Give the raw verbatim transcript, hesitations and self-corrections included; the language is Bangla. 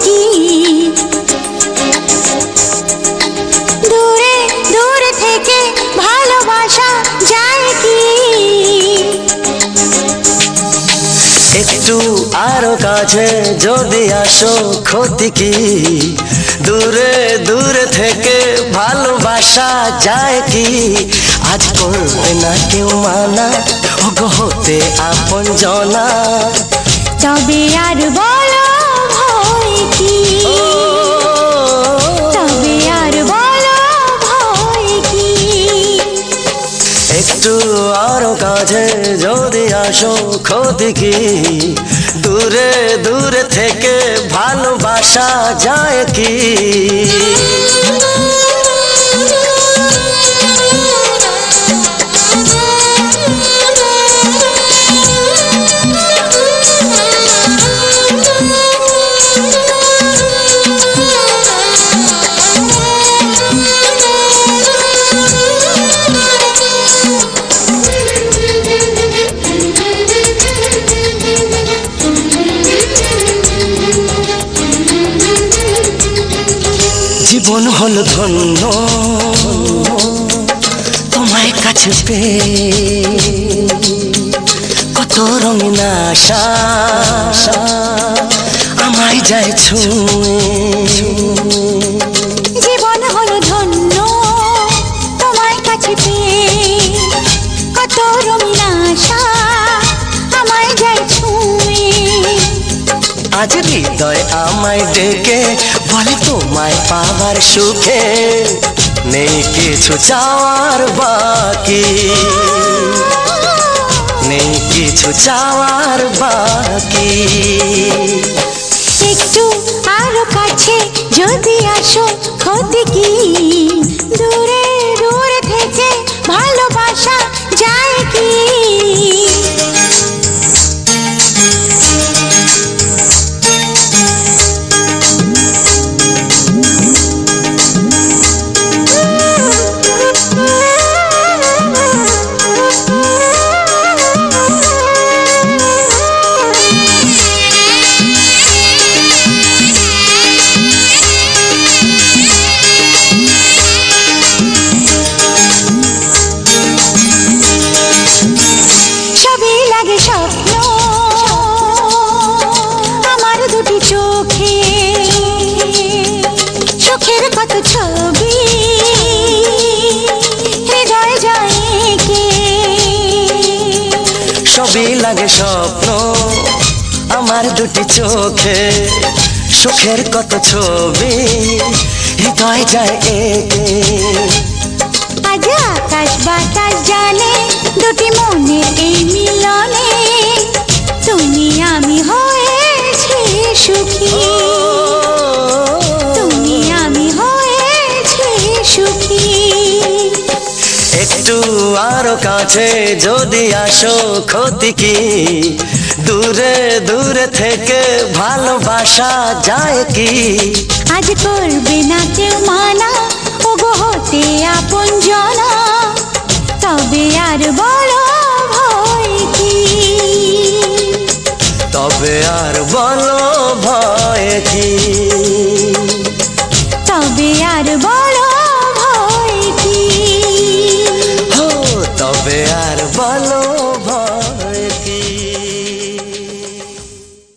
কি দূরে দূরে থেকে ভালোবাসা যায় কি একটু আরো কাছে যদি আসো ক্ষতি কি দূরে দূরে থেকে ভালোবাসা যায় কি আজ করবে না কেউ মানা ওগো হতে আপন জনা তবে আর বলো ভয় কি তবে আর বলো ভয় কি একটু আরো কাছে যদি আসো ক্ষতি কি দূরে দূরে থেকে ভালোবাসা যায় কি জীবন হল ধন্য তোমায় কাছে পেয়ে কত রঙিন আশা আমায় যায় ছুঁয়ে জীবন হলো ধন্য তোমায় কাছে পেয়ে কত রঙিন আশা আমায় যায় ছুঁয়ে আজ হৃদয় আমায় ডেকে বলে তোমায় পাওয়ার সুখে নেই কিছু চাওয়ার বাকি নেই কিছু চাওয়ার বাকি একটু আরো কাছে যদি আসো ক্ষতি কি দূরে দূরে থেকে ভালোবাসা যায় কি ছবি হৃদয় যায় কে সবই লাগে স্বপ্ন আমার দুটি চোখে সুখের কত ছবি হৃদয় যায় একে আজ আকাশ বাতাস জানে দুটি মনের এই মিলনে তুমি আমি হয়েছি সুখী একটু আরো কাছে যদি আসো ক্ষতি কি দূরে দূরে থেকে ভালোবাসা যায় কি আজ করবে না কেউ মানা ওগো হতে আপন জনা তবে আর বলো ভয় কি তবে আর বলো ভয় কি তবে আর বলো